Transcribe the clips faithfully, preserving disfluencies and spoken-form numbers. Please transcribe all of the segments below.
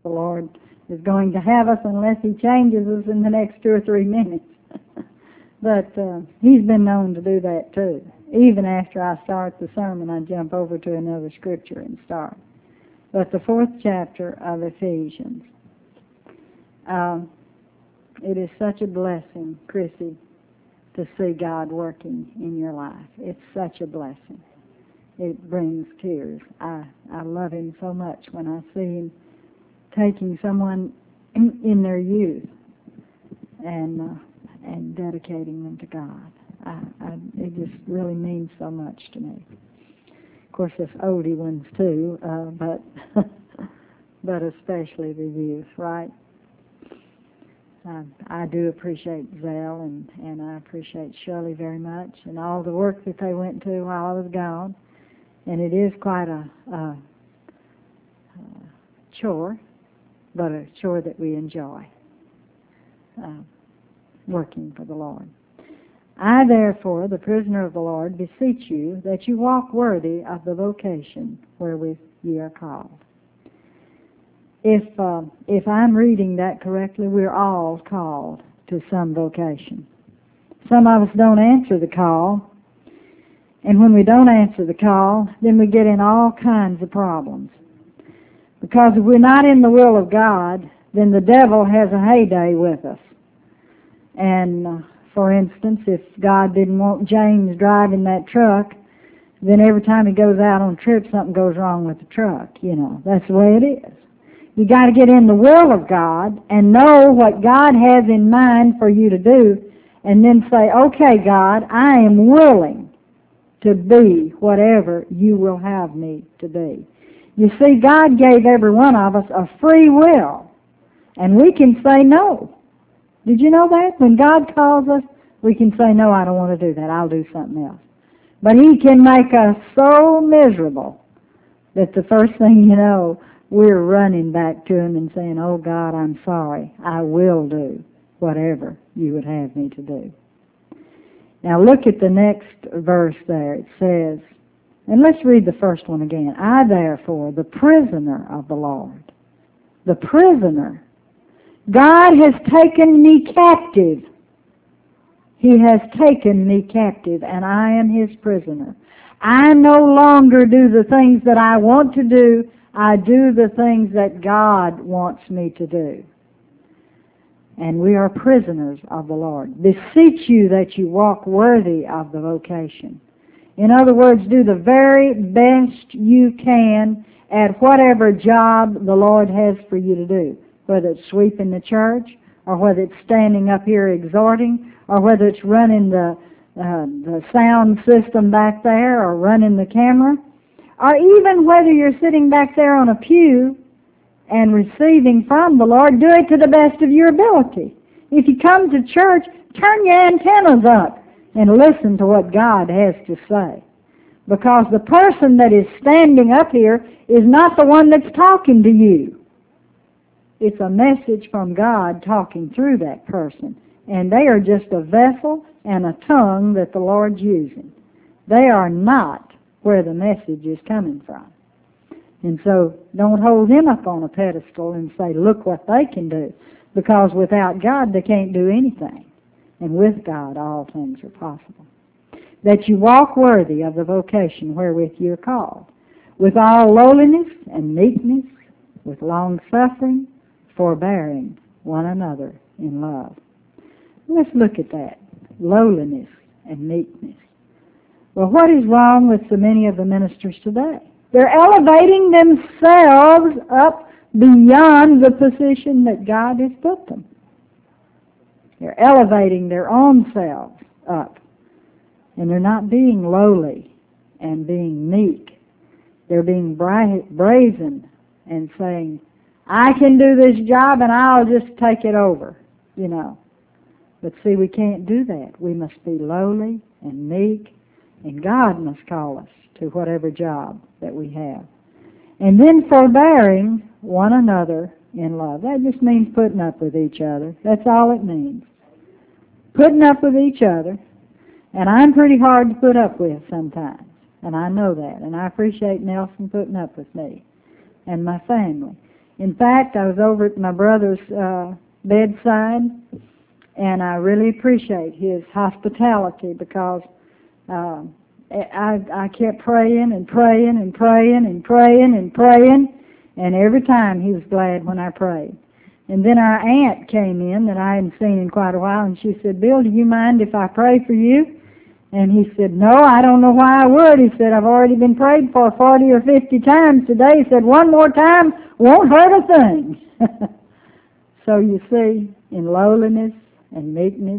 the Lord is going to have us unless He changes us in the next two or three minutes. But uh, He's been known to do that too. Even after I start the sermon, I jump over to another scripture and start. But the fourth chapter of Ephesians. Um, it is such a blessing, Chrissy, to see God working in your life. It's such a blessing. It brings tears. I, I love Him so much when I see Him taking someone in, in their youth and uh, and dedicating them to God. I, I, it just really means so much to me. Of course, there's oldie ones too, uh, but but especially the youth, right? I, I do appreciate Zell and, and I appreciate Shirley very much and all the work that they went to while I was gone. And it is quite a, a, a chore, but a chore that we enjoy, uh, working for the Lord. I, therefore, the prisoner of the Lord, beseech you that you walk worthy of the vocation wherewith ye are called. If uh, if I'm reading that correctly, we're all called to some vocation. Some of us don't answer the call, and when we don't answer the call, then we get in all kinds of problems. Because if we're not in the will of God, then the devil has a heyday with us. And uh, for instance, if God didn't want James driving that truck, then every time he goes out on a trip, something goes wrong with the truck. You know, that's the way it is. You got to get in the will of God and know what God has in mind for you to do, and then say, okay, God, I am willing to be whatever you will have me to be. You see, God gave every one of us a free will, and we can say no. Did you know that? When God calls us, we can say, no, I don't want to do that. I'll do something else. But He can make us so miserable that the first thing you know, we're running back to Him and saying, oh, God, I'm sorry. I will do whatever you would have me to do. Now look at the next verse there. It says, and let's read the first one again. I, therefore, the prisoner of the Lord, the prisoner. God has taken me captive. He has taken me captive, and I am His prisoner. I no longer do the things that I want to do. I do the things that God wants me to do. And we are prisoners of the Lord. Beseech you that you walk worthy of the vocation. In other words, do the very best you can at whatever job the Lord has for you to do, whether it's sweeping the church, or whether it's standing up here exhorting, or whether it's running the, uh, the sound system back there, or running the camera, or even whether you're sitting back there on a pew and receiving from the Lord. Do it to the best of your ability. If you come to church, turn your antennas up and listen to what God has to say. Because the person that is standing up here is not the one that's talking to you. It's a message from God talking through that person. And they are just a vessel and a tongue that the Lord's using. They are not where the message is coming from. And so don't hold them up on a pedestal and say, look what they can do. Because without God, they can't do anything. And with God, all things are possible. That you walk worthy of the vocation wherewith you are called, with all lowliness and meekness, with long suffering, forbearing one another in love. Let's look at that. Lowliness and meekness. Well, what is wrong with so many of the ministers today? They're elevating themselves up beyond the position that God has put them. They're elevating their own selves up. And they're not being lowly and being meek. They're being bra- brazen and saying, I can do this job and I'll just take it over, you know. But see, we can't do that. We must be lowly and meek, and God must call us to whatever job that we have. And then forbearing one another in love. That just means putting up with each other. That's all it means. Putting up with each other. And I'm pretty hard to put up with sometimes. And I know that. And I appreciate Nelson putting up with me and my family. In fact, I was over at my brother's uh, bedside, and I really appreciate his hospitality because uh, I, I kept praying and praying and praying and praying and praying, and every time he was glad when I prayed. And then our aunt came in that I hadn't seen in quite a while, and she said, "Bill, do you mind if I pray for you?" And he said, "No, I don't know why I would." He said, "I've already been prayed for forty or fifty times today." He said, "One more time won't hurt a thing." So you see, in lowliness and meekness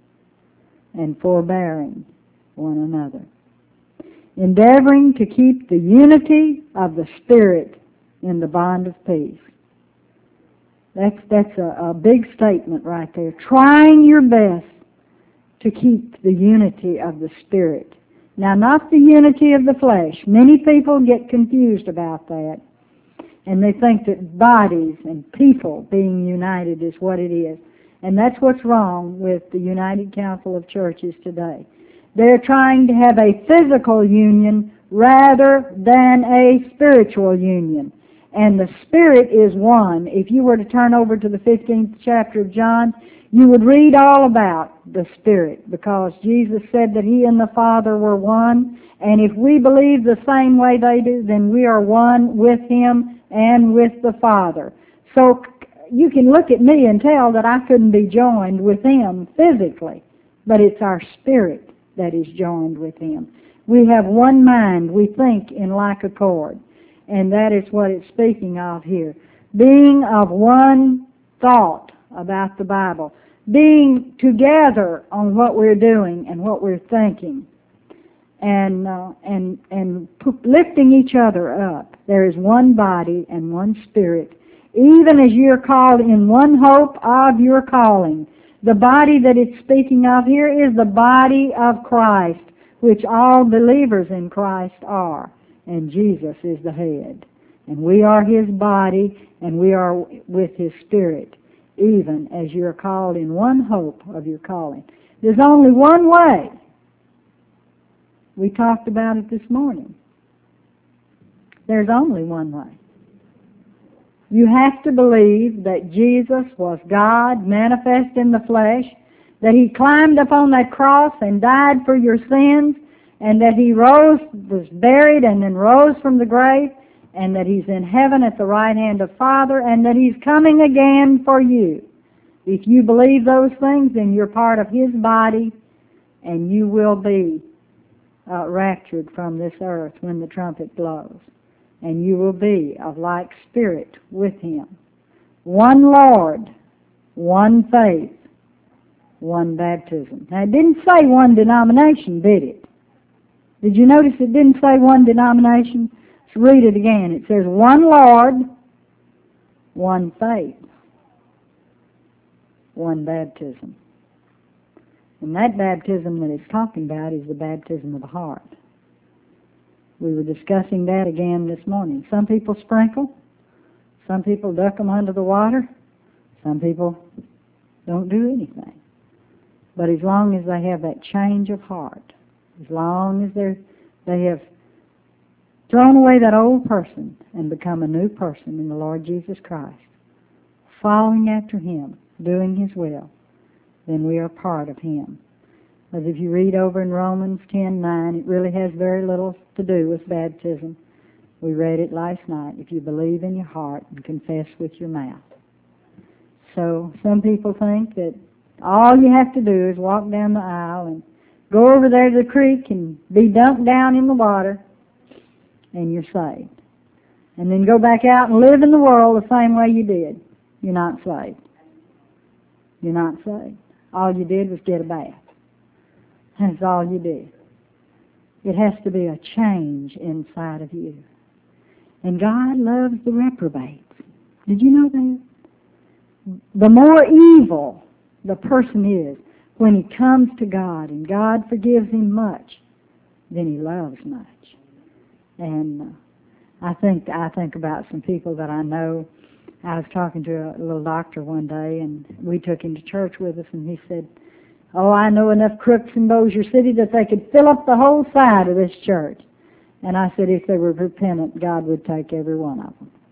and forbearing one another, endeavoring to keep the unity of the Spirit in the bond of peace. That's, that's a, a big statement right there. Trying your best to keep the unity of the Spirit. Now, not the unity of the flesh. Many people get confused about that, and they think that bodies and people being united is what it is. And that's what's wrong with the United Council of Churches today. They're trying to have a physical union rather than a spiritual union. And the Spirit is one. If you were to turn over to the fifteenth chapter of John, you would read all about the Spirit, because Jesus said that He and the Father were one, and if we believe the same way they do, then we are one with Him and with the Father. So you can look at me and tell that I couldn't be joined with Him physically, but it's our spirit that is joined with Him. We have one mind. We think in like accord. And that is what it's speaking of here. Being of one thought about the Bible. Being together on what we're doing and what we're thinking. And, uh, and, and lifting each other up. There is one body and one Spirit. Even as you're called in one hope of your calling. The body that it's speaking of here is the body of Christ, which all believers in Christ are. And Jesus is the head. And we are His body, and we are with His Spirit, even as you're called in one hope of your calling. There's only one way. We talked about it this morning. There's only one way. You have to believe that Jesus was God manifest in the flesh, that He climbed up on that cross and died for your sins, and that He rose, was buried, and then rose from the grave, and that He's in heaven at the right hand of Father, and that He's coming again for you. If you believe those things, then you're part of His body, and you will be uh, raptured from this earth when the trumpet blows. And you will be of like spirit with Him. One Lord, one faith, one baptism. Now, it didn't say one denomination, did it? Did you notice it didn't say one denomination? Let's read it again. It says one Lord, one faith, one baptism. And that baptism that it's talking about is the baptism of the heart. We were discussing that again this morning. Some people sprinkle. Some people duck them under the water. Some people don't do anything. But as long as they have that change of heart, as long as they're, they have thrown away that old person and become a new person in the Lord Jesus Christ, following after Him, doing His will, then we are part of Him. But if you read over in Romans ten nine, it really has very little to do with baptism. We read it last night. If you believe in your heart and confess with your mouth. So some people think that all you have to do is walk down the aisle and go over there to the creek and be dunked down in the water, and you're saved. And then go back out and live in the world the same way you did. You're not saved. You're not saved. All you did was get a bath. That's all you did. It has to be a change inside of you. And God loves the reprobates. Did you know that? The more evil the person is, when he comes to God and God forgives him much, then he loves much. And uh, I think I think about some people that I know. I was talking to a little doctor one day, and we took him to church with us, and he said, "Oh, I know enough crooks in Bossier City that they could fill up the whole side of this church." And I said, if they were repentant, God would take every one of them.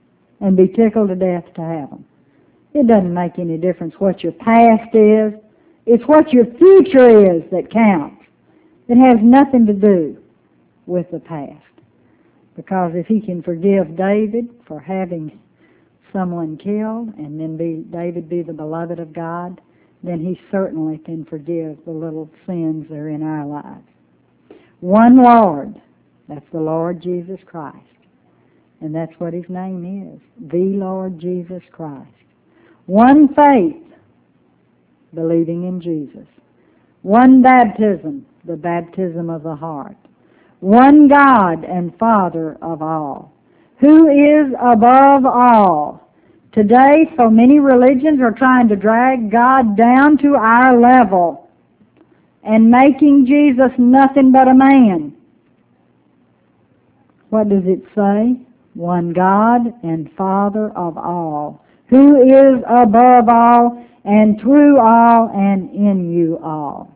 and be tickled to death to have them. It doesn't make any difference what your past is. It's what your future is that counts. It has nothing to do with the past. Because if he can forgive David for having someone killed and then be David be the beloved of God, then he certainly can forgive the little sins that are in our lives. One Lord, that's the Lord Jesus Christ. And that's what his name is, the Lord Jesus Christ. One faith, believing in Jesus. One baptism, the baptism of the heart. One God and Father of all, who is above all. Today, so many religions are trying to drag God down to our level and making Jesus nothing but a man. What does it say? One God and Father of all, who is above all and through all and in you all.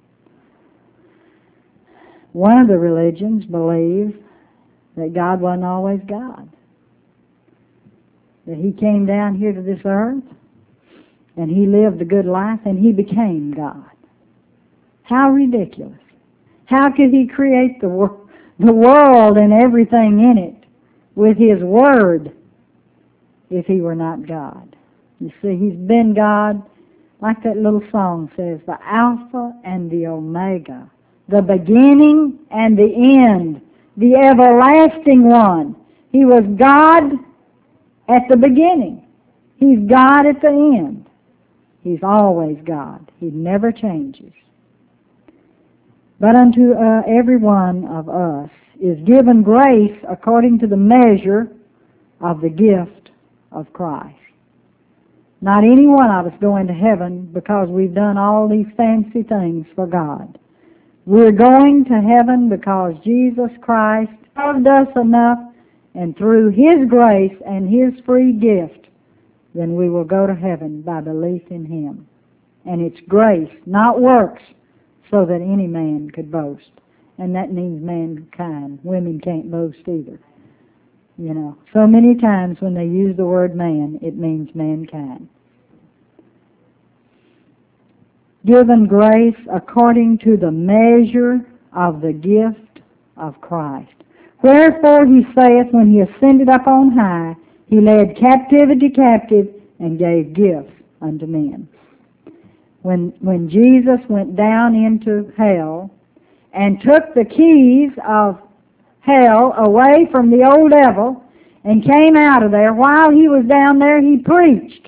One of the religions believes that God wasn't always God. That he came down here to this earth and he lived a good life and he became God. How ridiculous. How could he create the, wor- the world and everything in it with his word if he were not God? You see, he's been God, like that little song says, the Alpha and the Omega, the beginning and the end, the everlasting one. He was God at the beginning. He's God at the end. He's always God. He never changes. But unto uh, every one of us is given grace according to the measure of the gift of Christ. Not any one of us going to heaven because we've done all these fancy things for God. We're going to heaven because Jesus Christ loved us enough, and through his grace and his free gift, then we will go to heaven by belief in him. And it's grace, not works, so that any man could boast. And that means mankind. Women can't boast either. You know, so many times when they use the word man, it means mankind. Given grace according to the measure of the gift of Christ. Wherefore he saith, when he ascended up on high, he led captivity captive and gave gifts unto men. When, when Jesus went down into hell and took the keys of hell away from the old devil and came out of there, while he was down there, he preached.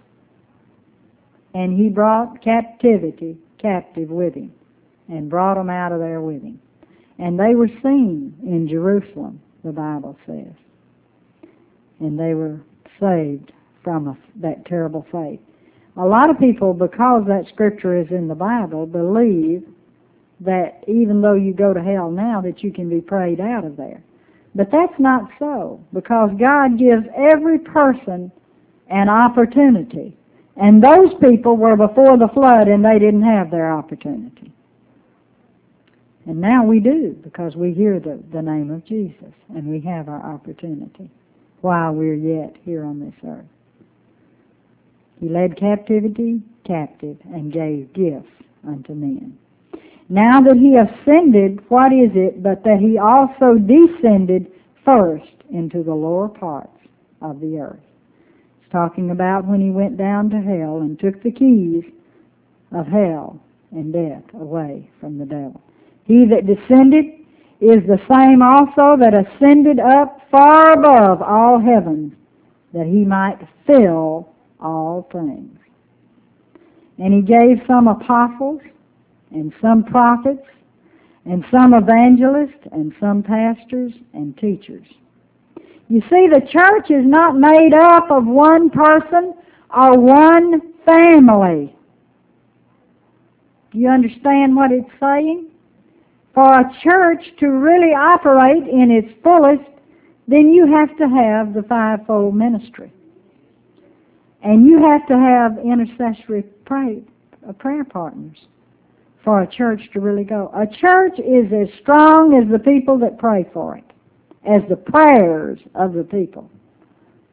And he brought captivity captive with him and brought them out of there with him. And they were seen in Jerusalem, the Bible says. And they were saved from a, that terrible fate. A lot of people, because that scripture is in the Bible, believe that even though you go to hell now, that you can be prayed out of there. But that's not so, because God gives every person an opportunity. And those people were before the flood, and they didn't have their opportunity. And now we do, because we hear the, the name of Jesus, and we have our opportunity while we're yet here on this earth. He led captivity captive and gave gifts unto men. Now that he ascended, what is it but that he also descended first into the lower parts of the earth? It's talking about when he went down to hell and took the keys of hell and death away from the devil. He that descended is the same also that ascended up far above all heavens, that he might fill all things. And he gave some apostles, and some prophets, and some evangelists, and some pastors and teachers. You see, the church is not made up of one person or one family. Do you understand what it's saying? For a church to really operate in its fullest, then you have to have the fivefold ministry. And you have to have intercessory pray, uh, prayer partners for a church to really go. A church is as strong as the people that pray for it, as the prayers of the people.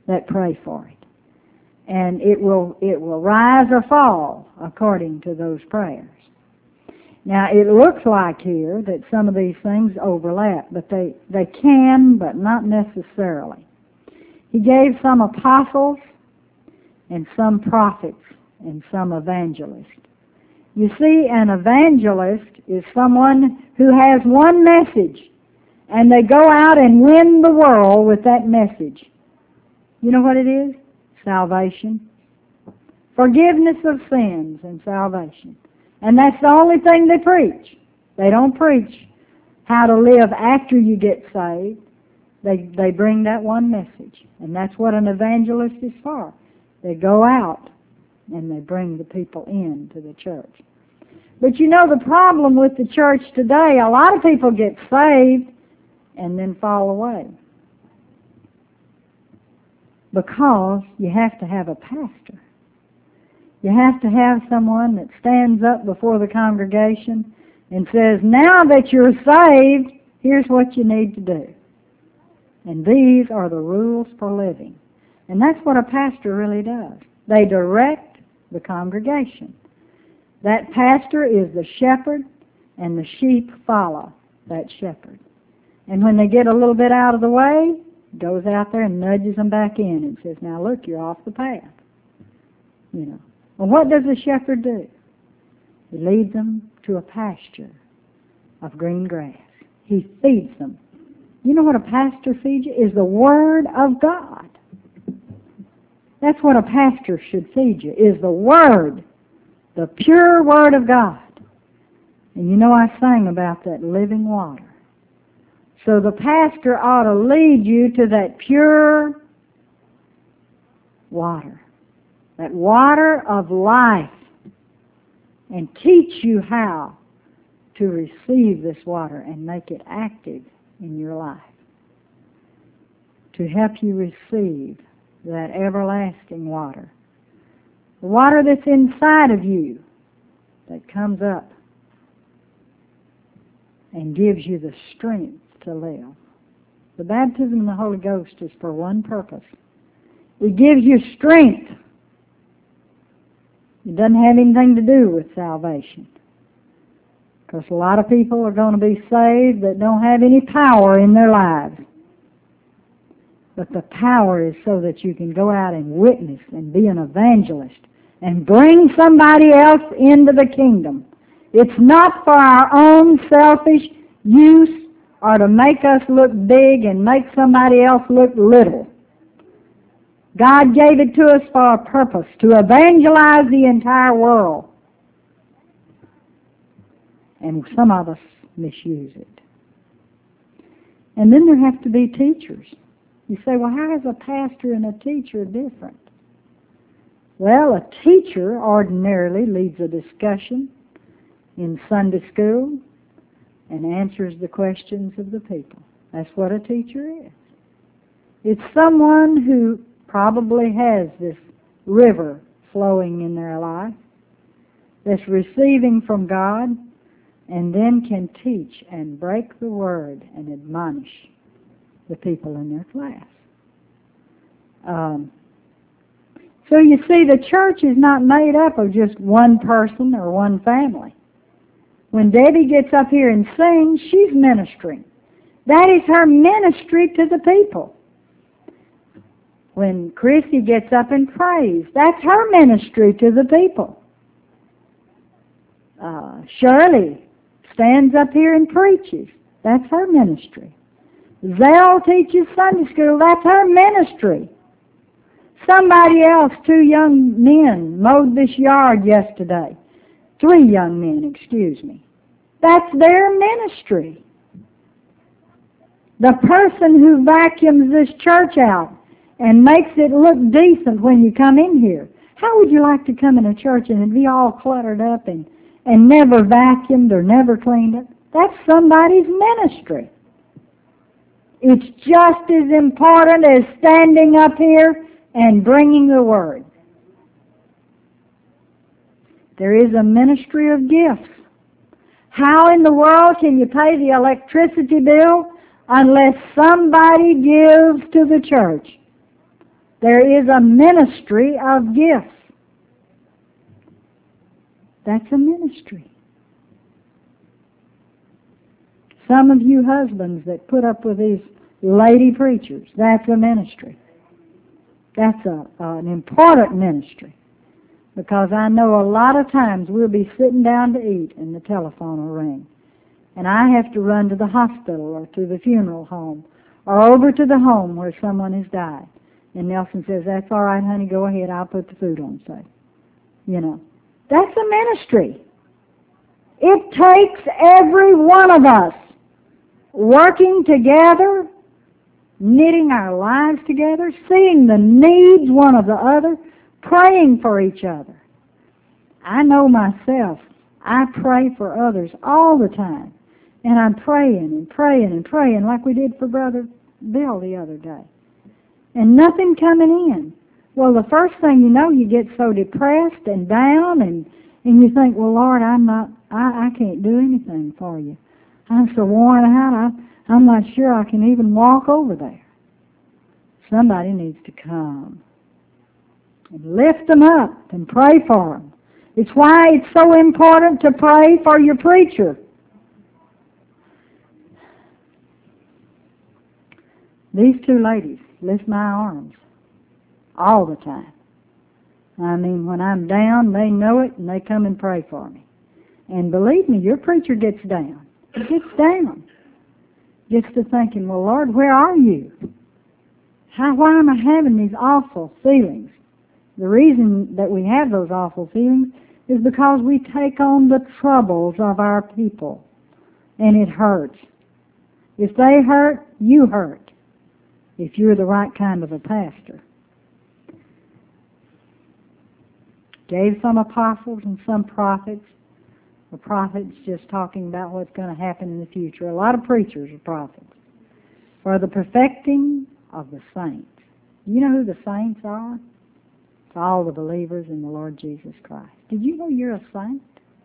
that pray for it. And it will, it will rise or fall according to those prayers. Now, it looks like here that some of these things overlap, but they, they can, but not necessarily. He gave some apostles and some prophets and some evangelists. You see, an evangelist is someone who has one message, and they go out and win the world with that message. You know what it is? Salvation. Forgiveness of sins and salvation. And that's the only thing they preach. They don't preach how to live after you get saved. They, they bring that one message. And that's what an evangelist is for. They go out and they bring the people into the church. But you know the problem with the church today, a lot of people get saved and then fall away. Because you have to have a pastor. You have to have someone that stands up before the congregation and says, now that you're saved, here's what you need to do. And these are the rules for living. And that's what a pastor really does. They direct the congregation. That pastor is the shepherd, and the sheep follow that shepherd. And when they get a little bit out of the way, goes out there and nudges them back in and says, now look, you're off the path. You know. Well, what does the shepherd do? He leads them to a pasture of green grass. He feeds them. You know what a pastor feeds you? Is the Word of God. That's what a pastor should feed you, is the Word, the pure Word of God. And you know I sang about that living water. So the pastor ought to lead you to that pure water, that water of life, and teach you how to receive this water and make it active in your life, to help you receive that everlasting water, the water that's inside of you that comes up and gives you the strength to live. The baptism of the Holy Ghost is for one purpose. It gives you strength. It doesn't have anything to do with salvation. Because a lot of people are going to be saved that don't have any power in their lives. But the power is so that you can go out and witness and be an evangelist and bring somebody else into the kingdom. It's not for our own selfish use or to make us look big and make somebody else look little. God gave it to us for a purpose, to evangelize the entire world. And some of us misuse it. And then there have to be teachers. You say, well, how is a pastor and a teacher different? Well, a teacher ordinarily leads a discussion in Sunday school and answers the questions of the people. That's what a teacher is. It's someone who probably has this river flowing in their life, that's receiving from God, and then can teach and break the word and admonish the people in their class. Um, so you see, the church is not made up of just one person or one family. When Debbie gets up here and sings, she's ministering. That is her ministry to the people. When Chrissy gets up and prays, that's her ministry to the people. Uh, Shirley stands up here and preaches. That's her ministry. Zell teaches Sunday school. That's her ministry. Somebody else, two young men, mowed this yard yesterday. Three young men, excuse me. That's their ministry. The person who vacuums this church out and makes it look decent when you come in here. How would you like to come in a church and it'd be all cluttered up and, and never vacuumed or never cleaned up? That's somebody's ministry. It's just as important as standing up here and bringing the Word. There is a ministry of gifts. How in the world can you pay the electricity bill unless somebody gives to the church? There is a ministry of gifts. That's a ministry. Some of you husbands that put up with these lady preachers, that's a ministry. That's a, an important ministry. Because I know a lot of times we'll be sitting down to eat and the telephone will ring. And I have to run to the hospital or to the funeral home or over to the home where someone has died. And Nelson says, that's all right, honey, go ahead, I'll put the food on, say. You know, that's a ministry. It takes every one of us working together, knitting our lives together, seeing the needs one of the other, praying for each other. I know myself, I pray for others all the time. And I'm praying and praying and praying like we did for Brother Bill the other day. And nothing coming in. Well, the first thing you know, you get so depressed and down, and, and you think, well, Lord, I'm not, I, I can't do anything for you. I'm so worn out, I, I'm not sure I can even walk over there. Somebody needs to come and lift them up and pray for them. It's why it's so important to pray for your preacher. These two ladies lift my arms all the time. I mean, when I'm down, they know it, and they come and pray for me. And believe me, your preacher gets down. He gets down. Gets to thinking, well, Lord, where are you? How, why am I having these awful feelings? The reason that we have those awful feelings is because we take on the troubles of our people, and it hurts. If they hurt, you hurt, if you're the right kind of a pastor. Gave some apostles and some prophets. The prophets just talking about what's going to happen in the future. A lot of preachers are prophets. For the perfecting of the saints. You know who the saints are? It's all the believers in the Lord Jesus Christ. Did you know you're a saint?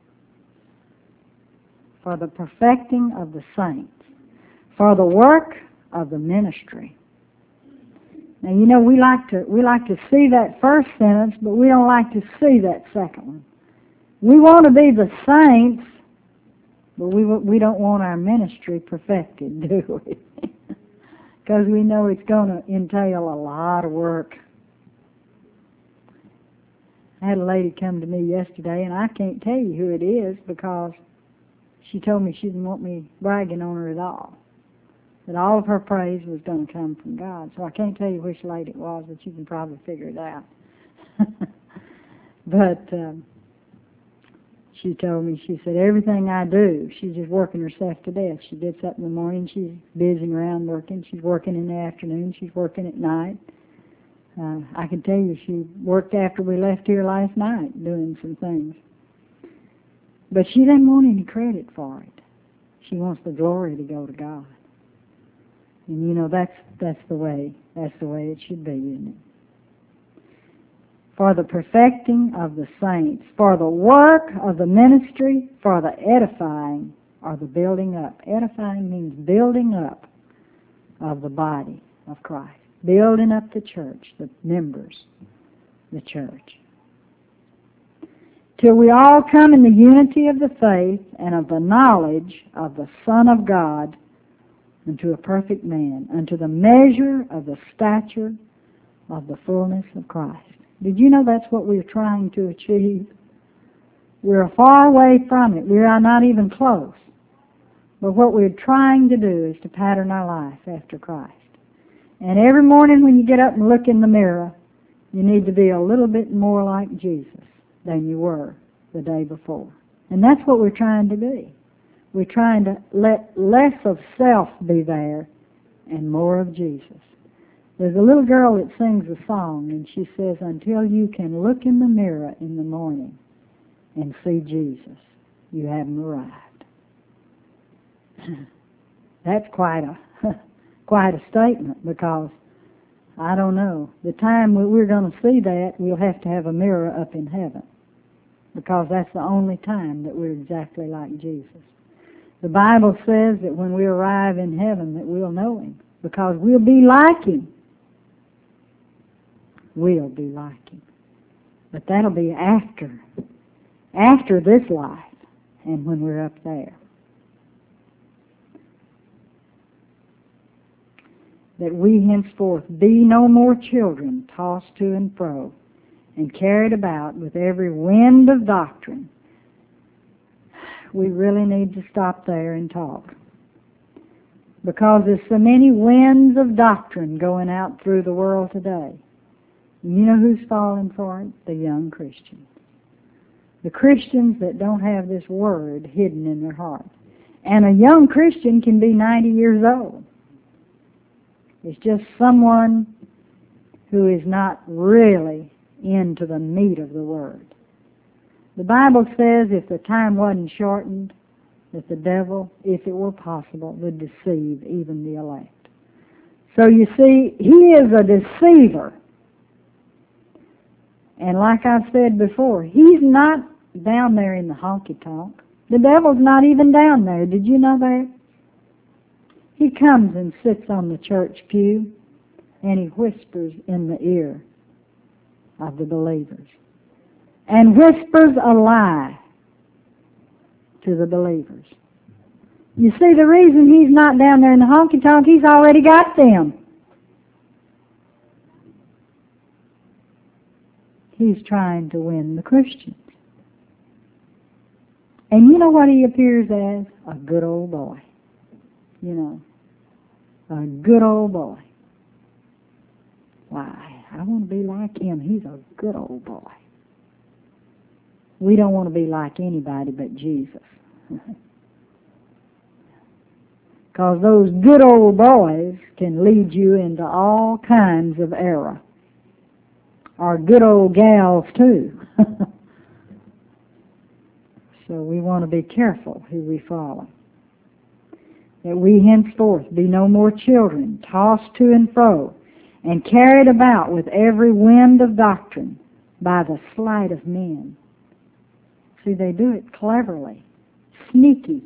For the perfecting of the saints. For the work of the ministry. Now, you know, we like to we like to see that first sentence, but we don't like to see that second one. We want to be the saints, but we we don't want our ministry perfected, do we? Because we know it's going to entail a lot of work. I had a lady come to me yesterday, and I can't tell you who it is because she told me she didn't want me bragging on her at all. That all of her praise was going to come from God. So I can't tell you which lady it was, but you can probably figure it out. But um, she told me, she said, everything I do, she's just working herself to death. She gets up in the morning, she's busy around working. She's working in the afternoon, she's working at night. Uh, I can tell you she worked after we left here last night doing some things. But she doesn't want any credit for it. She wants the glory to go to God. And you know, that's that's the way, that's the way it should be, isn't it? For the perfecting of the saints, for the work of the ministry, for the edifying or the building up. Edifying means building up of the body of Christ. Building up the church, the members, the church. Till we all come in the unity of the faith and of the knowledge of the Son of God, unto a perfect man, unto the measure of the stature of the fullness of Christ. Did you know that's what we're trying to achieve? We're far away from it. We are not even close. But what we're trying to do is to pattern our life after Christ. And every morning when you get up and look in the mirror, you need to be a little bit more like Jesus than you were the day before. And that's what we're trying to be. We're trying to let less of self be there and more of Jesus. There's a little girl that sings a song, and she says, until you can look in the mirror in the morning and see Jesus, you haven't arrived. That's quite a quite a statement, because I don't know. The time we're going to see that, we'll have to have a mirror up in heaven, because that's the only time that we're exactly like Jesus. The Bible says that when we arrive in heaven that we'll know Him, because we'll be like Him. will be like Him. But that'll be after, after this life and when we're up there. That we henceforth be no more children, tossed to and fro, and carried about with every wind of doctrine. We really need to stop there and talk. Because there's so many winds of doctrine going out through the world today. You know who's falling for it? The young Christians. The Christians that don't have this word hidden in their heart. And a young Christian can be ninety years old. It's just someone who is not really into the meat of the word. The Bible says if the time wasn't shortened, that the devil, if it were possible, would deceive even the elect. So you see, he is a deceiver. And like I've said before, he's not down there in the honky-tonk. The devil's not even down there. Did you know that? He comes and sits on the church pew, and he whispers in the ear of the believers. And whispers a lie to the believers. You see, the reason he's not down there in the honky-tonk, he's already got them. He's trying to win the Christians. And you know what he appears as? A good old boy. You know, a good old boy. Why, I want to be like him. He's a good old boy. We don't want to be like anybody but Jesus. Because those good old boys can lead you into all kinds of error. Or good old gals, too. So we want to be careful who we follow. That we henceforth be no more children, tossed to and fro, and carried about with every wind of doctrine by the sleight of men. See, they do it cleverly, sneaky,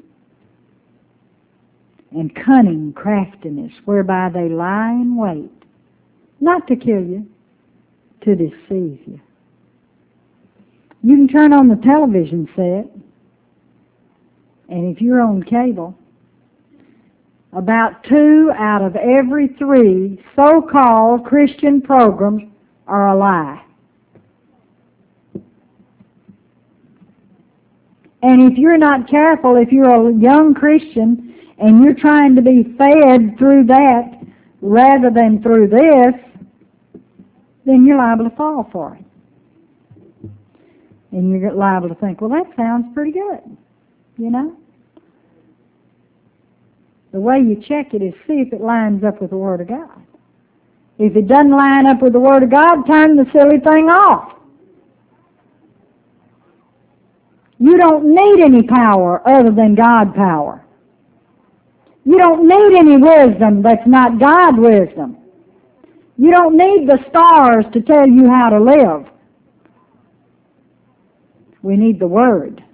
and cunning craftiness, whereby they lie in wait, not to kill you, to deceive you. You can turn on the television set, and if you're on cable, about two out of every three so-called Christian programs are a lie. And if you're not careful, if you're a young Christian and you're trying to be fed through that rather than through this, then you're liable to fall for it. And you're liable to think, well, that sounds pretty good, you know? The way you check it is see if it lines up with the Word of God. If it doesn't line up with the Word of God, turn the silly thing off. You don't need any power other than God power. You don't need any wisdom that's not God wisdom. You don't need the stars to tell you how to live. We need the Word.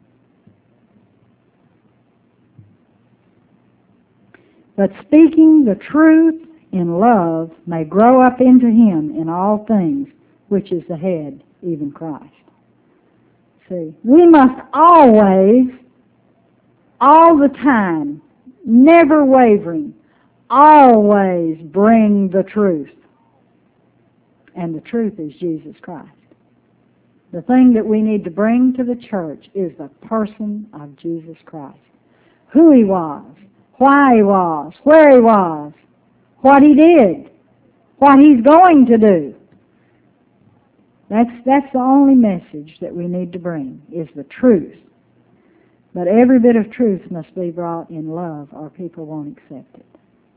But speaking the truth in love may grow up into Him in all things, which is the head, even Christ. See, we must always, all the time, never wavering, always bring the truth. And the truth is Jesus Christ. The thing that we need to bring to the church is the person of Jesus Christ. Who He was, why He was, where He was, what He did, what He's going to do. That's, that's the only message that we need to bring, is the truth. But every bit of truth must be brought in love, or people won't accept it.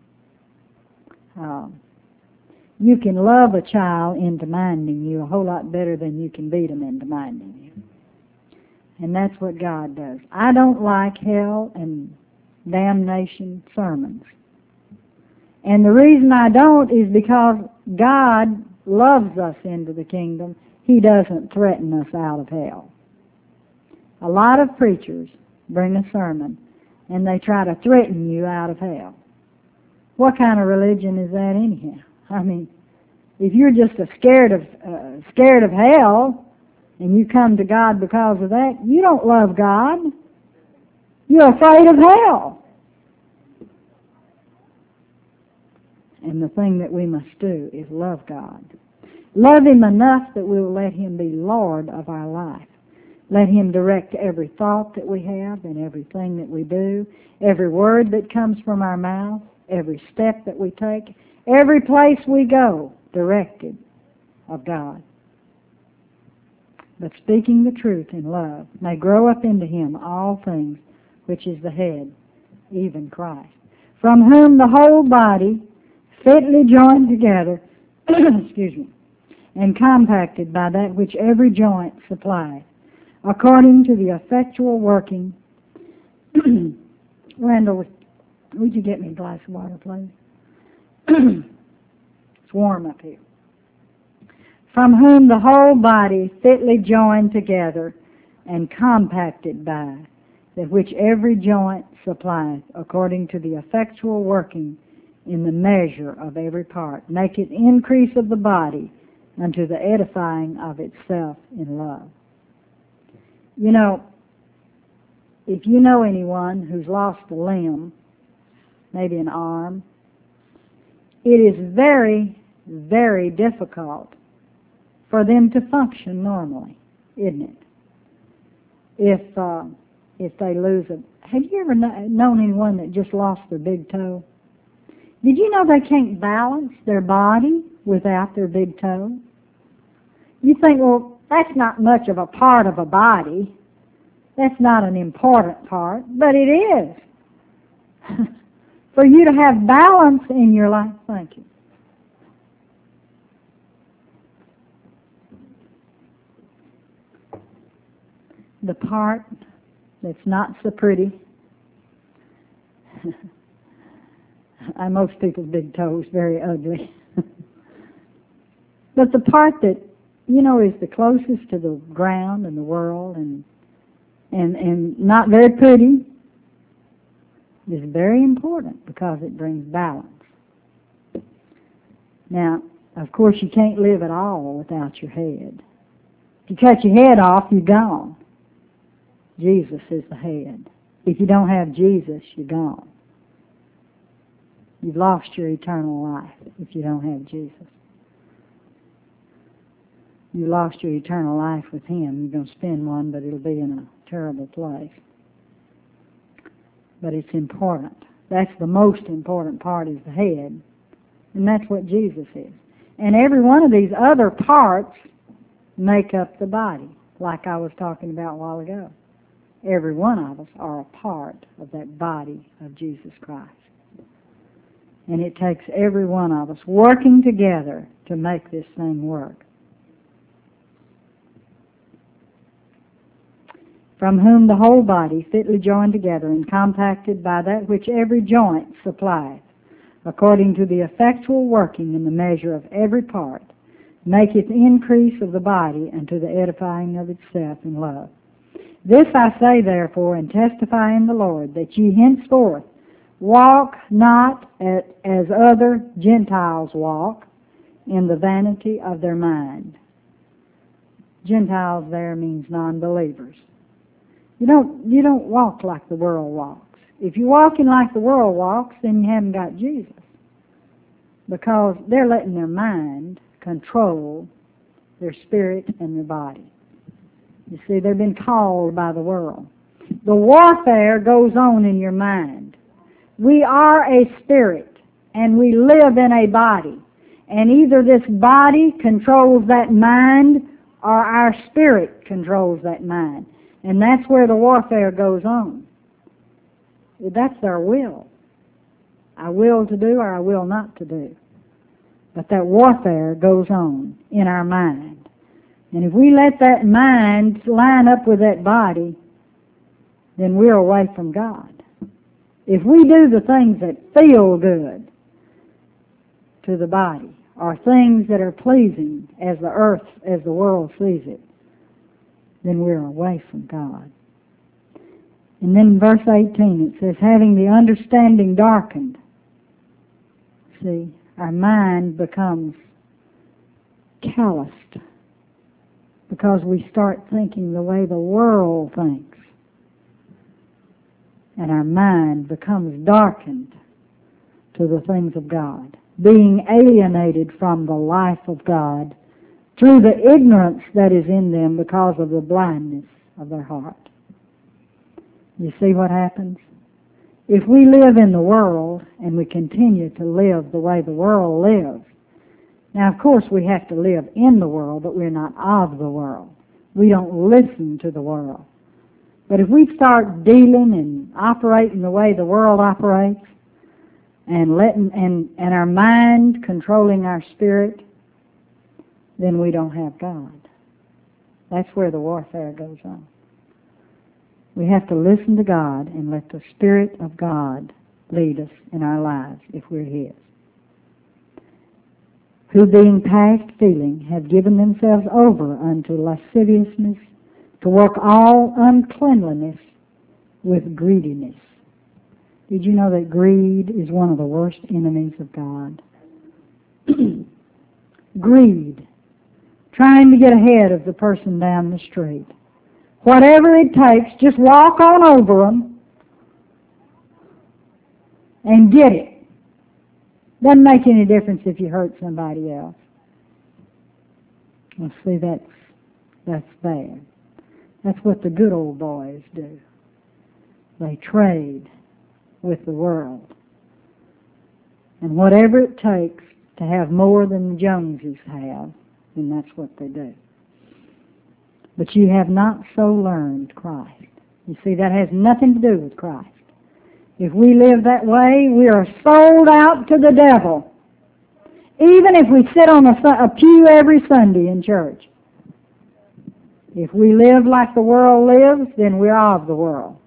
Um, you can love a child into minding you a whole lot better than you can beat them into minding you. And that's what God does. I don't like hell and damnation sermons. And the reason I don't is because God loves us into the kingdom. He doesn't threaten us out of hell. A lot of preachers bring a sermon and they try to threaten you out of hell. What kind of religion is that anyhow? I mean, If you're just a scared of uh, scared of hell, and you come to God because of that, you don't love God. You're afraid of hell. And the thing that we must do is love God. Love Him enough that we'll let Him be Lord of our life. Let Him direct every thought that we have and everything that we do, every word that comes from our mouth, every step that we take, every place we go, directed of God. But speaking the truth in love may grow up into Him all things, which is the head, even Christ, from whom the whole body, fitly joined together, excuse me, and compacted by that which every joint supplies, according to the effectual working. Randall, would you get me a glass of water, please? It's warm up here. From whom the whole body fitly joined together and compacted by that which every joint supplies, according to the effectual working in the measure of every part, make it increase of the body unto the edifying of itself in love. You know, if you know anyone who's lost a limb, maybe an arm, it is very, very difficult for them to function normally, isn't it? If uh, if they lose a... Have you ever known anyone that just lost their big toe? Did you know they can't balance their body without their big toe? You think, well, that's not much of a part of a body. That's not an important part, but it is. For you to have balance in your life. Thank you. The part that's not so pretty. I, most people's big toe is very ugly. But the part that, you know, is the closest to the ground and the world and and and not very pretty is very important because it brings balance. Now, of course, you can't live at all without your head. If you cut your head off, you're gone. Jesus is the head. If you don't have Jesus, you're gone. You've lost your eternal life if you don't have Jesus. You lost your eternal life with Him. You're going to spend one, but it'll be in a terrible place. But it's important. That's the most important part, is the head. And that's what Jesus is. And every one of these other parts make up the body, like I was talking about a while ago. Every one of us are a part of that body of Jesus Christ. And it takes every one of us working together to make this thing work. From whom the whole body, fitly joined together and compacted by that which every joint supplies, according to the effectual working in the measure of every part, maketh increase of the body unto the edifying of itself in love. This I say therefore, and testify in the Lord, that ye henceforth walk not as other Gentiles walk, in the vanity of their mind. Gentiles there means non-believers. You don't, you don't walk like the world walks. If you're walking like the world walks, then you haven't got Jesus. Because they're letting their mind control their spirit and their body. You see, they've been called by the world. The warfare goes on in your mind. We are a spirit, and we live in a body. And either this body controls that mind, or our spirit controls that mind. And that's where the warfare goes on. That's our will. Our will to do or our will not to do. But that warfare goes on in our mind. And if we let that mind line up with that body, then we're away from God. If we do the things that feel good to the body, or things that are pleasing as the earth, as the world sees it, then we're away from God. And then in verse eighteen it says, having the understanding darkened. See, our mind becomes calloused because we start thinking the way the world thinks. And our mind becomes darkened to the things of God, being alienated from the life of God through the ignorance that is in them because of the blindness of their heart. You see what happens? If we live in the world and we continue to live the way the world lives, now of course we have to live in the world, but we're not of the world. We don't listen to the world. But if we start dealing and operating the way the world operates, and letting and, and our mind controlling our spirit, then we don't have God. That's where the warfare goes on. We have to listen to God and let the Spirit of God lead us in our lives if we're His. Who being past feeling have given themselves over unto lasciviousness, to work all uncleanliness with greediness. Did you know that greed is one of the worst enemies of God? Greed. Trying to get ahead of the person down the street. Whatever it takes, just walk on over them and get it. Doesn't make any difference if you hurt somebody else. Well, see, that's, that's bad. That's what the good old boys do. They trade with the world. And whatever it takes to have more than the Joneses have, then that's what they do. But you have not so learned Christ. You see, that has nothing to do with Christ. If we live that way, we are sold out to the devil. Even if we sit on a, a pew every Sunday in church. If we live like the world lives, then we're of the world.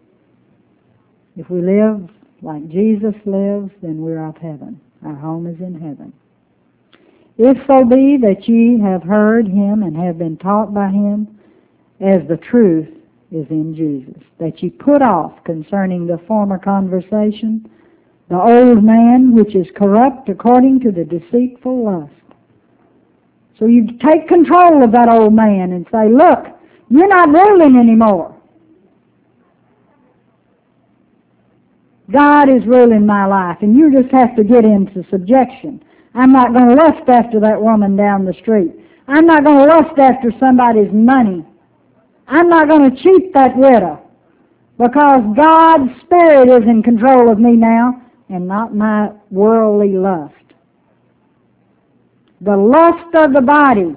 If we live like Jesus lives, then we're of heaven. Our home is in heaven. If so be that ye have heard Him and have been taught by Him, as the truth is in Jesus, that ye put off concerning the former conversation the old man which is corrupt according to the deceitful lust. So you take control of that old man and say, look, you're not ruling anymore. God is ruling my life, and you just have to get into subjection. I'm not going to lust after that woman down the street. I'm not going to lust after somebody's money. I'm not going to cheat that widow, because God's Spirit is in control of me now and not my worldly lust. The lust of the body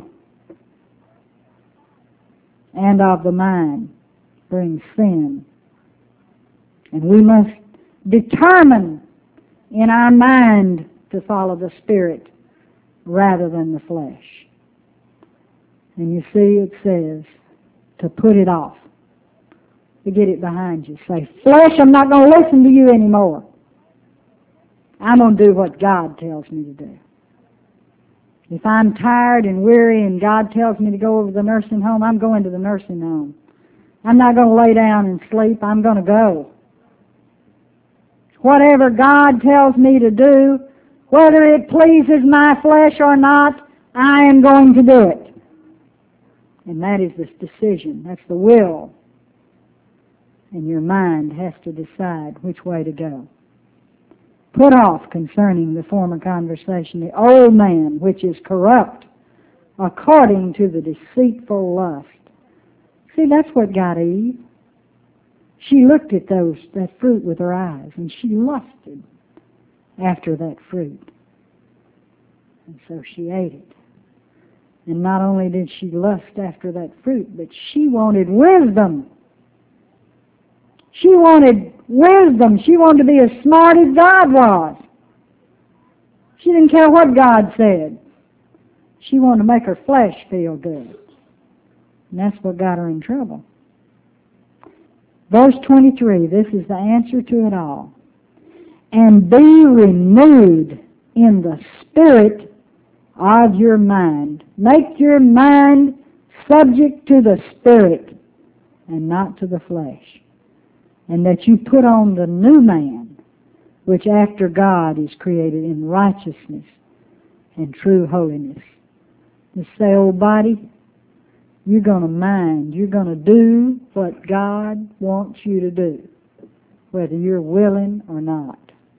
and of the mind brings sin. And we must determine in our mind to follow the Spirit rather than the flesh. And you see, it says to put it off, to get it behind you. Say, flesh, I'm not going to listen to you anymore. I'm going to do what God tells me to do. If I'm tired and weary and God tells me to go over to the nursing home, I'm going to the nursing home. I'm not going to lay down and sleep. I'm going to go. Whatever God tells me to do, whether it pleases my flesh or not, I am going to do it. And that is this decision. That's the will. And your mind has to decide which way to go. Put off concerning the former conversation the old man which is corrupt according to the deceitful lust. See, that's what got Eve. She looked at those that fruit with her eyes, and she lusted after that fruit. And so she ate it. And not only did she lust after that fruit, but she wanted wisdom. She wanted wisdom. She wanted to be as smart as God was. She didn't care what God said. She wanted to make her flesh feel good. And that's what got her in trouble. Verse twenty-three, this is the answer to it all. And be renewed in the spirit of your mind. Make your mind subject to the Spirit and not to the flesh. And that you put on the new man, which after God is created in righteousness and true holiness. Just say, "Oh, body, you're going to mind. You're going to do what God wants you to do, whether you're willing or not."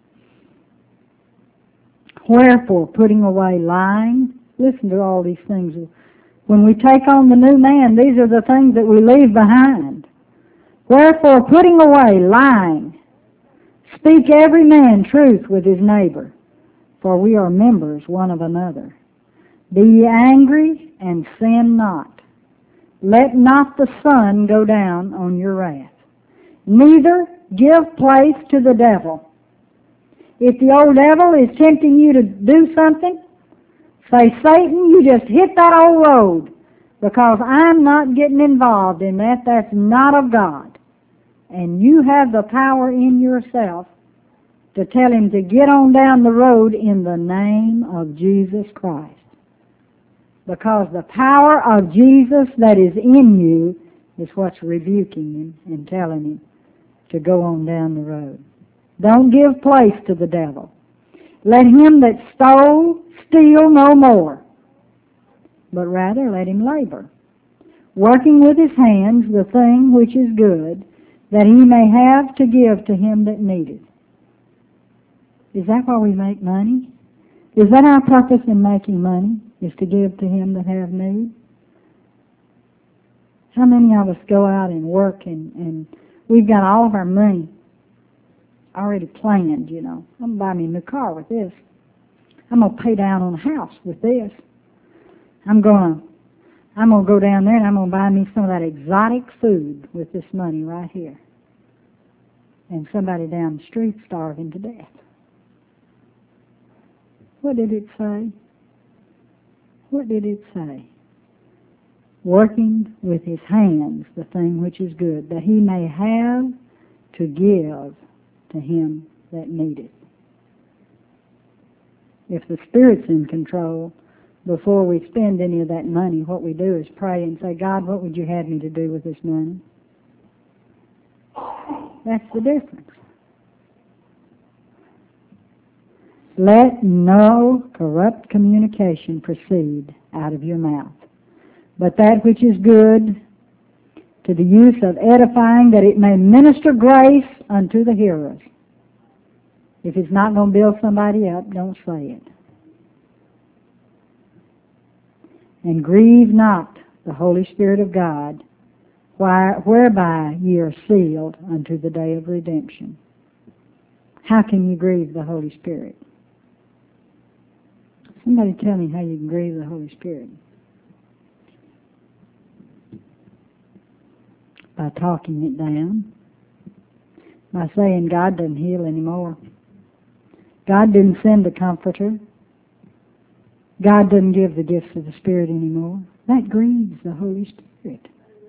Wherefore, putting away lying. Listen to all these things. When we take on the new man, these are the things that we leave behind. Wherefore, putting away lying, speak every man truth with his neighbor, for we are members one of another. Be ye angry, and sin not. Let not the sun go down on your wrath. Neither give place to the devil. If the old devil is tempting you to do something, say, "Satan, you just hit that old road, because I'm not getting involved in that. That's not of God." And you have the power in yourself to tell him to get on down the road in the name of Jesus Christ. Because the power of Jesus that is in you is what's rebuking him and telling him to go on down the road. Don't give place to the devil. Let him that stole steal no more, but rather let him labor, working with his hands the thing which is good, that he may have to give to him that needeth. Is that why we make money? Is that our purpose in making money, is to give to him that have need? How many of us go out and work and, and we've got all of our money already planned, you know. I'm going to buy me a new car with this. I'm going to pay down on a house with this. I'm going to I'm going to go down there and I'm going to buy me some of that exotic food with this money right here. And somebody down the street starving to death. What did it say? What did it say? Working with his hands the thing which is good, that he may have to give to him that needeth. If the Spirit's in control, before we spend any of that money, what we do is pray and say, "God, what would you have me to do with this money?" That's the difference. Let no corrupt communication proceed out of your mouth, but that which is good, to the use of edifying, that it may minister grace unto the hearers. If it's not going to build somebody up, don't say it. And grieve not the Holy Spirit of God, whereby ye are sealed unto the day of redemption. How can you grieve the Holy Spirit? Somebody tell me how you can grieve the Holy Spirit. By talking it down. By saying God doesn't heal anymore. God didn't send a comforter. God doesn't give the gifts of the Spirit anymore. That grieves the Holy Spirit.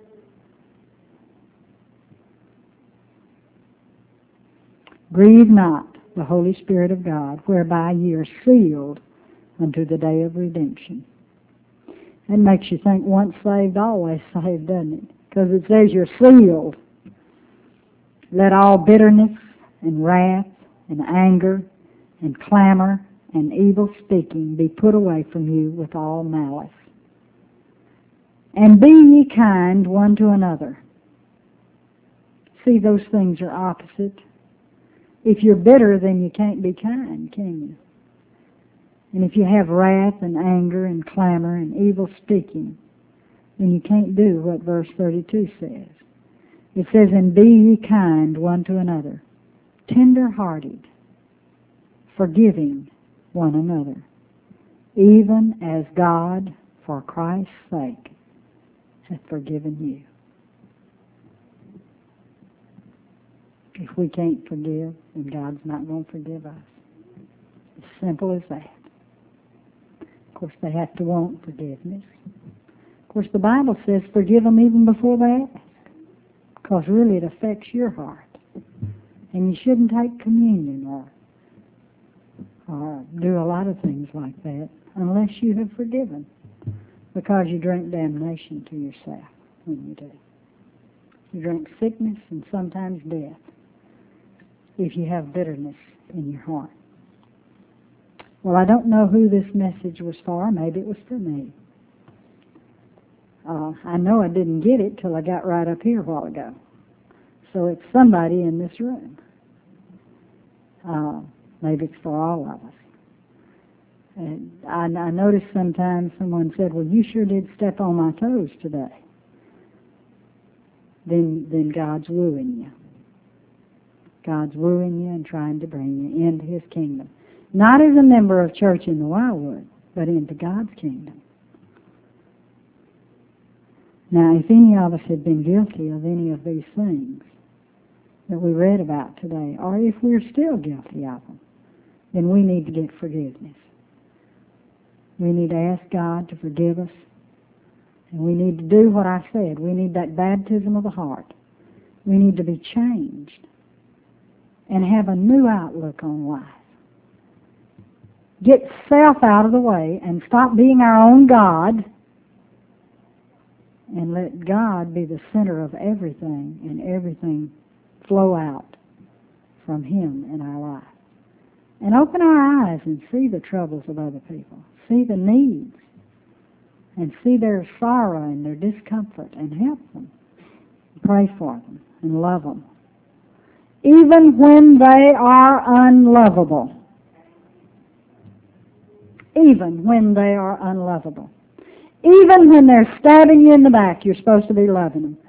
Grieve not the Holy Spirit of God, whereby ye are sealed unto the day of redemption. That makes you think once saved, always saved, doesn't it? Because it says you're sealed. Let all bitterness and wrath and anger and clamor and evil speaking be put away from you with all malice. And be ye kind one to another. See, those things are opposite. If you're bitter, then you can't be kind, can you? And if you have wrath and anger and clamor and evil speaking, then you can't do what verse thirty-two says. It says, and be ye kind one to another, tender-hearted, forgiving one another, even as God, for Christ's sake, hath forgiven you. If we can't forgive, then God's not going to forgive us. As simple as that. Of course, they have to want forgiveness. Of course, the Bible says forgive them even before they ask, because really it affects your heart. And you shouldn't take communion or, or do a lot of things like that unless you have forgiven, because you drink damnation to yourself when you do. You drink sickness and sometimes death if you have bitterness in your heart. Well, I don't know who this message was for. Maybe it was for me. Uh, I know I didn't get it till I got right up here a while ago. So it's somebody in this room. Uh, maybe it's for all of us. And I, I noticed sometimes someone said, well, you sure did step on my toes today. Then, then God's wooing you. God's wooing you and trying to bring you into His kingdom. Not as a member of church in the Wildwood, but into God's kingdom. Now, if any of us had been guilty of any of these things that we read about today, or if we're still guilty of them, then we need to get forgiveness. We need to ask God to forgive us, and we need to do what I said. We need that baptism of the heart. We need to be changed and have a new outlook on life. Get self out of the way and stop being our own God, and let God be the center of everything, and everything flow out from Him in our life. And open our eyes and see the troubles of other people, see the needs, and see their sorrow and their discomfort, and help them. Pray for them and love them, even when they are unlovable. Even when they are unlovable. Even when they're stabbing you in the back, you're supposed to be loving them.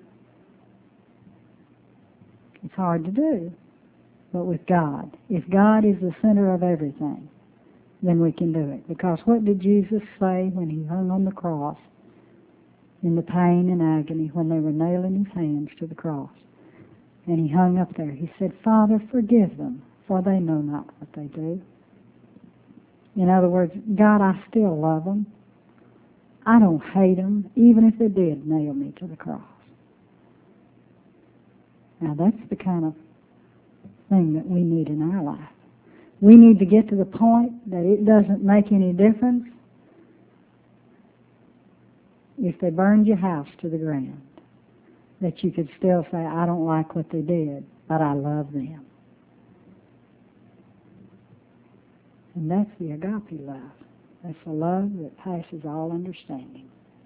It's hard to do, but with God. If God is the center of everything, then we can do it. Because what did Jesus say when He hung on the cross in the pain and agony, when they were nailing His hands to the cross? And He hung up there. He said, Father, forgive them, for they know not what they do. In other words, God, I still love them. I don't hate them, even if they did nail me to the cross. Now, that's the kind of thing that we need in our life. We need to get to the point that it doesn't make any difference if they burned your house to the ground, that you could still say, I don't like what they did, but I love them. And that's the agape love. That's the love that passes all understanding.